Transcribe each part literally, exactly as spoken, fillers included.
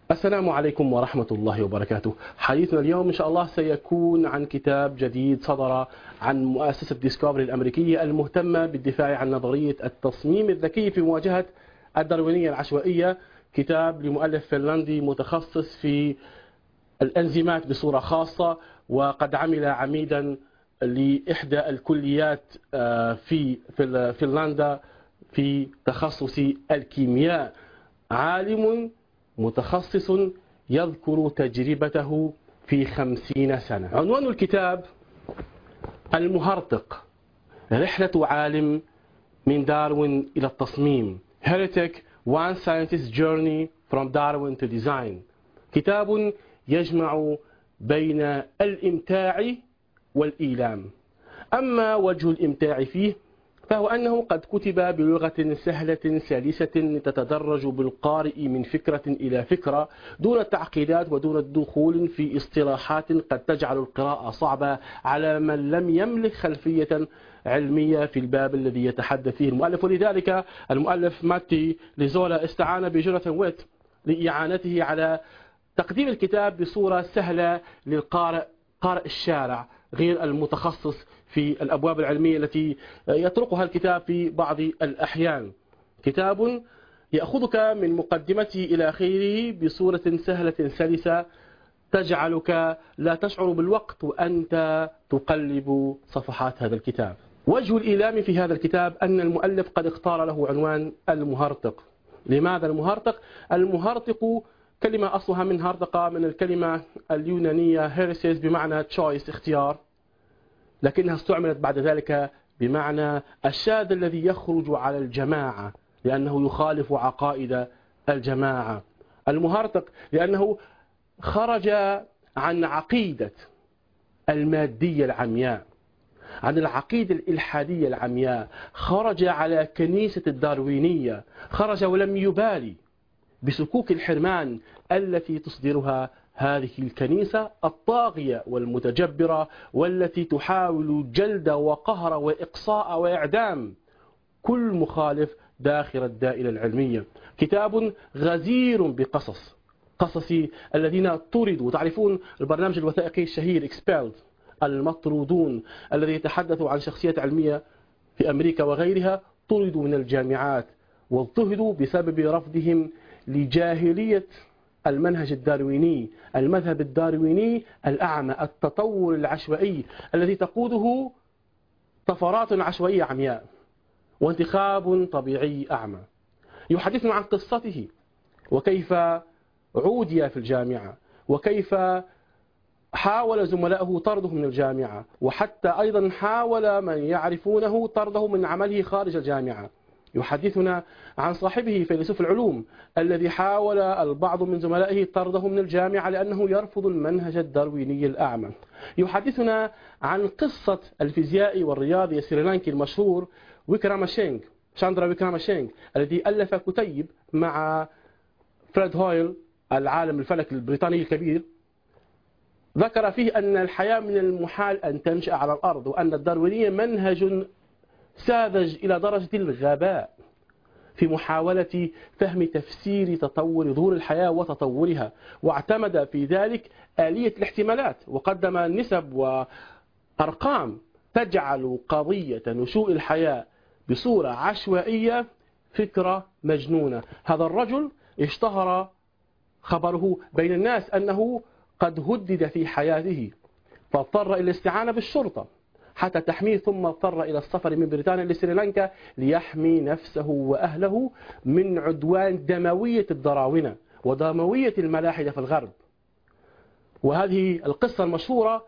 السلام عليكم ورحمة الله وبركاته. حديثنا اليوم إن شاء الله سيكون عن كتاب جديد صدر عن مؤسسة ديسكفري الأمريكية المهتمة بالدفاع عن نظرية التصميم الذكي في مواجهة الداروينية العشوائية. كتاب لمؤلف فنلندي متخصص في الأنزيمات بصورة خاصة، وقد عمل عميدا لإحدى الكليات في فنلندا في تخصص الكيمياء. عالم متخصص يذكر تجربته في خمسين سنة. عنوان الكتاب المهرطق، رحلة عالم من داروين إلى التصميم. Heretic: One Scientist's Journey from Darwin to Design. كتاب يجمع بين الإمتاع والإيلام. أما وجه الإمتاع فيه فهو أنه قد كتب بلغة سهلة سلسة تتدرج بالقارئ من فكرة إلى فكرة دون تعقيدات ودون الدخول في اصطلاحات قد تجعل القراءة صعبة على من لم يملك خلفية علمية في الباب الذي يتحدث فيه المؤلف. ولذلك المؤلف ماتي ليزولا استعان بجوناثان ويت لإعانته على تقديم الكتاب بصورة سهلة للقارئ، قارئ الشارع غير المتخصص في الأبواب العلمية التي يطرقها الكتاب في بعض الأحيان. كتاب يأخذك من مقدمته إلى آخره بصورة سهلة سلسة تجعلك لا تشعر بالوقت وأنت تقلب صفحات هذا الكتاب. وجه الإيلام في هذا الكتاب أن المؤلف قد اختار له عنوان المهرطق. لماذا المهرطق؟ المهرطق كلمة أصلها من هرطقة، من الكلمة اليونانية هيرسيس بمعنى تشويس، اختيار، لكنها استعملت بعد ذلك بمعنى الشاذ الذي يخرج على الجماعة لأنه يخالف عقائد الجماعة. المهرطق لأنه خرج عن عقيدة المادية العمياء، عن العقيدة الإلحادية العمياء، خرج على كنيسة الداروينية، خرج ولم يبالي بسكوك الحرمان التي تصدرها هذه الكنيسة الطاغية والمتجبرة، والتي تحاول جلد وقهر وإقصاء وإعدام كل مخالف داخل الدائرة العلمية. كتاب غزير بقصص، قصص الذين طردوا. تعرفون البرنامج الوثائقي الشهير Expelled، المطرودون، الذي يتحدث عن شخصيات علمية في أمريكا وغيرها طردوا من الجامعات واضطهدوا بسبب رفضهم لجاهلية المنهج الدارويني، المذهب الدارويني الأعمى، التطور العشوائي الذي تقوده طفرات عشوائية عمياء وانتخاب طبيعي أعمى. يحدثنا عن قصته وكيف عودي في الجامعة، وكيف حاول زملائه طرده من الجامعة، وحتى أيضا حاول من يعرفونه طرده من عمله خارج الجامعة. يحدثنا عن صاحبه فيلسوف العلوم الذي حاول البعض من زملائه طرده من الجامعة لأنه يرفض المنهج الدارويني الأعمى. يحدثنا عن قصة الفيزيائي والرياضي السريلانكي المشهور ويكراماشينغ، شاندرا ويكراماشينغ، الذي ألف كتيب مع فريد هويل العالم الفلك البريطاني الكبير، ذكر فيه أن الحياة من المحال أن تنشأ على الأرض، وأن الداروينية منهج ساذج إلى درجة الغباء في محاولة فهم تفسير تطور ظهور الحياة وتطورها، واعتمد في ذلك آلية الاحتمالات، وقدم نسب وأرقام تجعل قضية نشوء الحياة بصورة عشوائية فكرة مجنونة. هذا الرجل اشتهر خبره بين الناس أنه قد هدد في حياته، فاضطر إلى الاستعانة بالشرطة حتى تحميه، ثم اضطر إلى السفر من بريطانيا لسريلانكا ليحمي نفسه وأهله من عدوان دموية الدراونة ودموية الملاحدة في الغرب. وهذه القصة المشهورة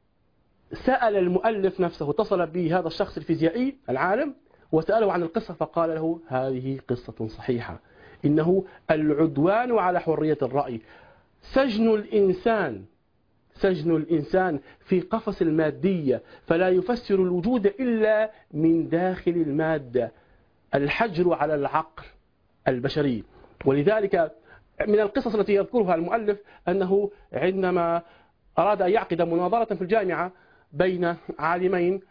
سأل المؤلف نفسه، اتصل به هذا الشخص الفيزيائي العالم وسأله عن القصة، فقال له هذه قصة صحيحة، إنه العدوان على حرية الرأي، سجن الإنسان سجن الإنسان في قفص المادية فلا يفسر الوجود إلا من داخل المادة، الحجر على العقل البشري. ولذلك من القصص التي يذكرها المؤلف أنه عندما أراد أن يعقد مناظرة في الجامعة بين عالمين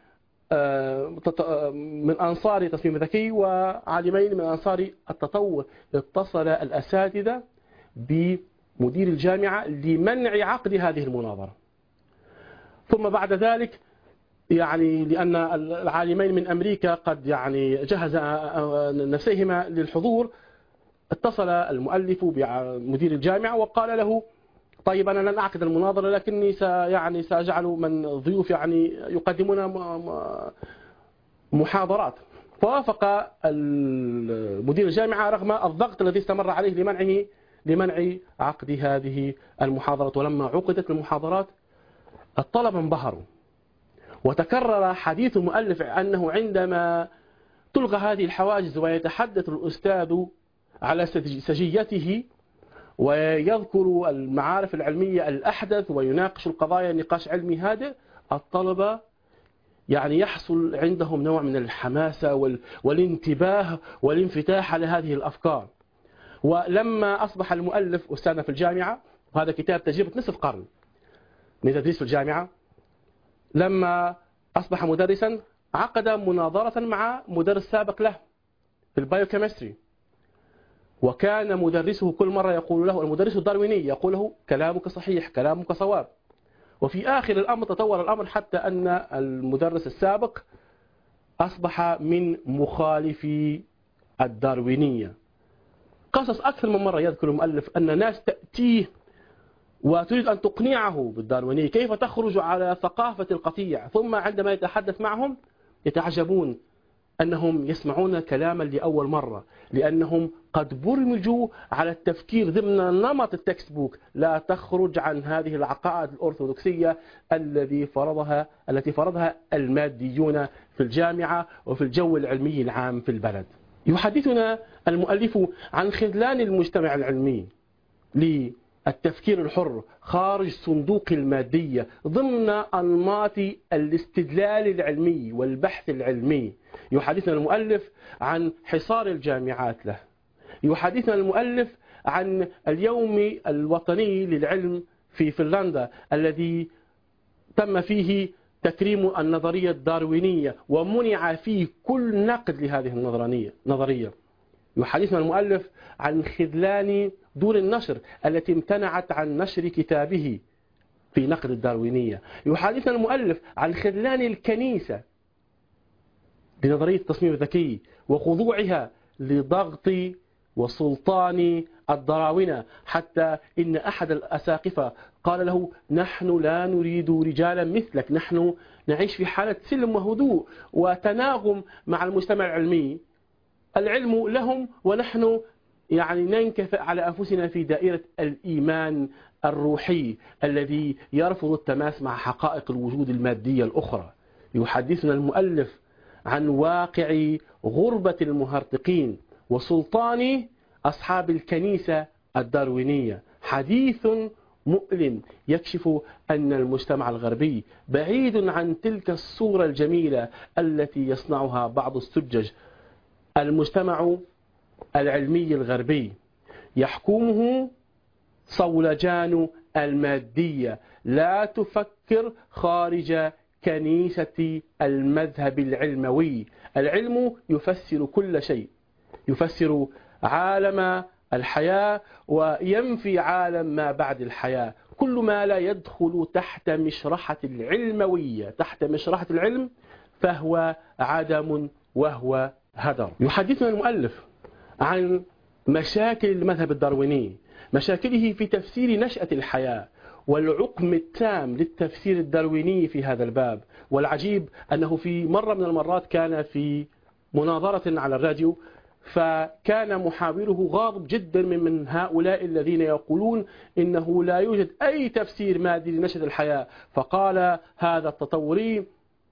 من أنصار تصميم ذكي وعالمين من أنصار التطور، اتصل الأساتذة ب مدير الجامعة لمنع عقد هذه المناظرة. ثم بعد ذلك يعني لأن العالمين من أمريكا قد يعني جهز نفسيهما للحضور، اتصل المؤلف بمدير الجامعة وقال له طيب أنا لن أعقد المناظرة لكني يعني سأجعل من ضيوف يعني يقدمون محاضرات. فوافق مدير الجامعة رغم الضغط الذي استمر عليه لمنعه لمنع عقد هذه المحاضرة. ولما عقدت المحاضرات الطلبة انبهروا، وتكرر حديث المؤلف أنه عندما تلغى هذه الحواجز ويتحدث الأستاذ على سجيته ويذكر المعارف العلمية الأحدث ويناقش القضايا نقاش علمي هادئ، الطلبة يعني يحصل عندهم نوع من الحماسة والانتباه والانفتاح على هذه الأفكار. ولما أصبح المؤلف أستاذنا في الجامعة، وهذا كتاب تجربة نصف قرن من تدريس في الجامعة، لما أصبح مدرسا عقد مناظرة مع مدرس سابق له في البايوكيمستري، وكان مدرسه كل مرة يقول له، المدرس الدارويني يقول له كلامك صحيح كلامك صواب. وفي آخر الأمر تطور الأمر حتى أن المدرس السابق أصبح من مخالفي الداروينية. قصص أكثر من مرة يذكر المؤلف أن ناس تأتيه وتريد أن تقنعه بالداروينية، كيف تخرج على ثقافة القطيع، ثم عندما يتحدث معهم يتعجبون أنهم يسمعون كلاما لأول مرة، لأنهم قد برمجوا على التفكير ضمن نمط التكست بوك، لا تخرج عن هذه العقائد الأرثوذكسية الذي فرضها التي فرضها الماديون في الجامعة وفي الجو العلمي العام في البلد. يحدثنا المؤلف عن خذلان المجتمع العلمي للتفكير الحر خارج صندوق المادية ضمن أنماط الاستدلال العلمي والبحث العلمي. يحدثنا المؤلف عن حصار الجامعات له، يحدثنا المؤلف عن اليوم الوطني للعلم في فنلندا الذي تم فيه تكريم النظرية الداروينية ومنع فيه كل نقد لهذه النظرية. يحدثنا المؤلف عن خذلان دور النشر التي امتنعت عن نشر كتابه في نقد الداروينية. يحدثنا المؤلف عن خذلان الكنيسة لنظرية التصميم الذكي وخضوعها لضغط وسلطان الدراونة، حتى إن أحد الأساقفة قال له نحن لا نريد رجالا مثلك، نحن نعيش في حالة سلم وهدوء وتناغم مع المجتمع العلمي، العلم لهم ونحن يعني ننكفئ على أنفسنا في دائرة الإيمان الروحي الذي يرفض التماس مع حقائق الوجود المادية الأخرى. يحدثنا المؤلف عن واقع غربة المهرطقين وسلطان أصحاب الكنيسة الداروينية، حديث مؤلم يكشف أن المجتمع الغربي بعيد عن تلك الصورة الجميلة التي يصنعها بعض السجج. المجتمع العلمي الغربي يحكمه صولجان المادية، لا تفكر خارج كنيسة المذهب العلموي. العلم يفسر كل شيء، يفسر عالم الحياة وينفي عالم ما بعد الحياة. كل ما لا يدخل تحت مشرحة العلموية، تحت مشرحة العلم، فهو عدم وهو هدر. يحدثنا المؤلف عن مشاكل المذهب الدارويني، مشاكله في تفسير نشأة الحياة والعقم التام للتفسير الدارويني في هذا الباب. والعجيب أنه في مرة من المرات كان في مناظرة على الراديو، فكان محاوره غاضب جدا من, من هؤلاء الذين يقولون إنه لا يوجد أي تفسير مادي لنشأة الحياة. فقال هذا التطوري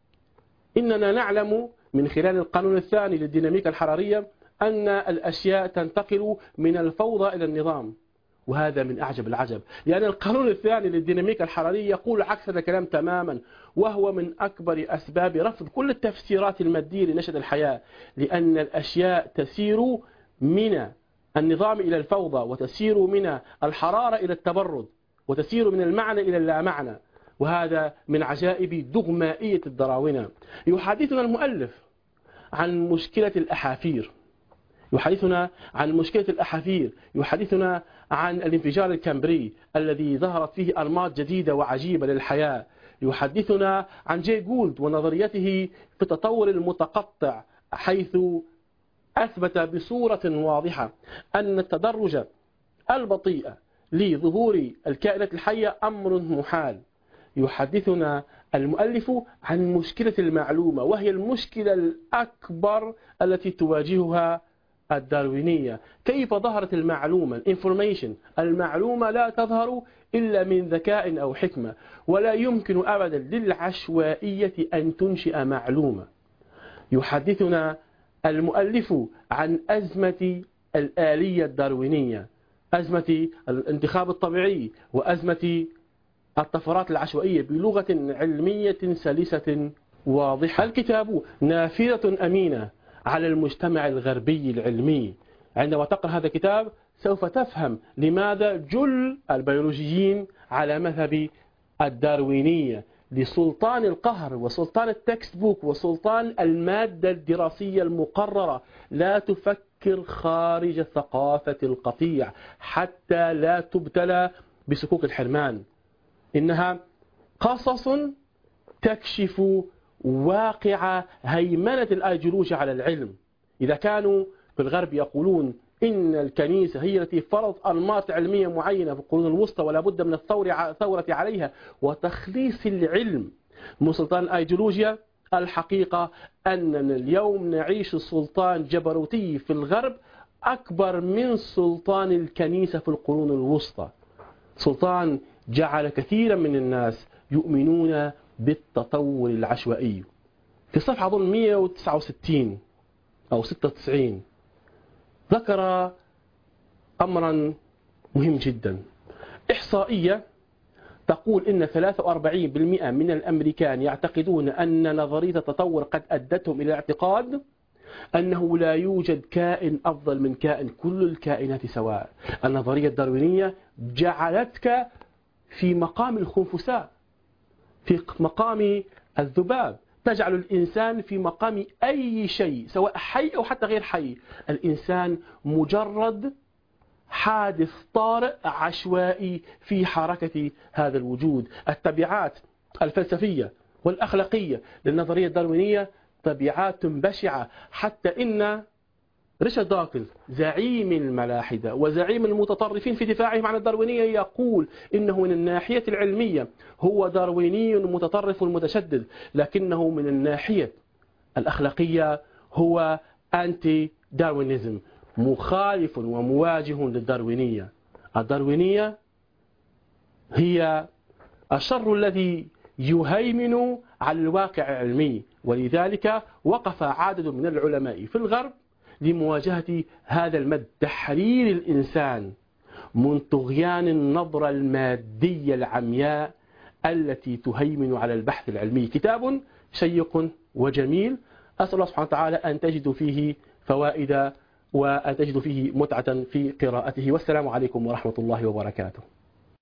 إننا نعلم من خلال القانون الثاني للديناميكا الحرارية أن الأشياء تنتقل من الفوضى إلى النظام. وهذا من أعجب العجب، لأن القانون الثاني للديناميكا الحرارية يقول عكس هذا الكلام تماما، وهو من أكبر أسباب رفض كل التفسيرات المادية لنشأة الحياة، لأن الأشياء تسير من النظام إلى الفوضى، وتسير من الحرارة إلى التبرد، وتسير من المعنى إلى اللامعنى. وهذا من عجائب دغمائية الدراونة. يحدثنا المؤلف عن مشكلة الأحافير، يحدثنا عن مشكلة الأحافير، يحدثنا عن الانفجار الكامبري الذي ظهرت فيه أنماط جديدة وعجيبة للحياة، يحدثنا عن جاي جولد ونظريته في التطور المتقطع، حيث أثبت بصورة واضحة أن التدرج البطيء لظهور الكائنات الحية أمر محال. يحدثنا المؤلف عن مشكلة المعلومة، وهي المشكلة الأكبر التي تواجهها الداروينية. كيف ظهرت المعلومة؟ information. المعلومة لا تظهر إلا من ذكاء أو حكمة، ولا يمكن أبدا للعشوائية أن تنشئ معلومة. يحدثنا المؤلف عن أزمة الآلية الداروينية، أزمة الانتخاب الطبيعي وأزمة الطفرات العشوائية بلغة علمية سلسة واضحة. الكتاب نافذة أمينة على المجتمع الغربي العلمي. عندما تقرأ هذا الكتاب سوف تفهم لماذا جل البيولوجيين على مذهب الداروينية، لسلطان القهر وسلطان التكست بوك وسلطان المادة الدراسية المقررة. لا تفكر خارج ثقافة القطيع حتى لا تبتلى بسكوك الحرمان. إنها قصص تكشف واقع هيمنة الأيديولوجيا على العلم. إذا كانوا في الغرب يقولون إن الكنيسة هي التي فرضت أنماط علمية معينة في القرون الوسطى ولا بد من الثورة عليها وتخليص العلم من سلطان الأيديولوجيا، الحقيقة أننا اليوم نعيش سلطان جبروتي في الغرب أكبر من سلطان الكنيسة في القرون الوسطى. سلطان جعل كثيرا من الناس يؤمنون بالتطور العشوائي. في صفحة أظن مئة وتسعة وستين أو ستة وتسعين ذكر أمرا مهم جدا. إحصائية تقول إن ثلاثة وأربعين بالمئة من الأمريكان يعتقدون أن نظرية التطور قد أدتهم إلى الاعتقاد أنه لا يوجد كائن أفضل من كائن، كل الكائنات سواء. النظرية الداروينية جعلتك في مقام الخنفساء، في مقام الذباب، تجعل الإنسان في مقام أي شيء سواء حي أو حتى غير حي. الإنسان مجرد حادث طارئ عشوائي في حركة هذا الوجود. التبعات الفلسفية والأخلاقية للنظرية الداروينية تبعات بشعة، حتى إن ريتشارد داوكنز زعيم الملاحدة وزعيم المتطرفين في دفاعهم عن الداروينية يقول إنه من الناحية العلمية هو دارويني متطرف متشدد، لكنه من الناحية الأخلاقية هو أنتي داروينيزم، مخالف ومواجه للداروينية. الداروينية هي الشر الذي يهيمن على الواقع العلمي، ولذلك وقف عدد من العلماء في الغرب لمواجهة هذا المد، تحرير الإنسان من طغيان النظرة المادية العمياء التي تهيمن على البحث العلمي. كتاب شيق وجميل، أسأل الله سبحانه وتعالى أن تجدوا فيه فوائد وأن تجدوا فيه متعة في قراءته. والسلام عليكم ورحمة الله وبركاته.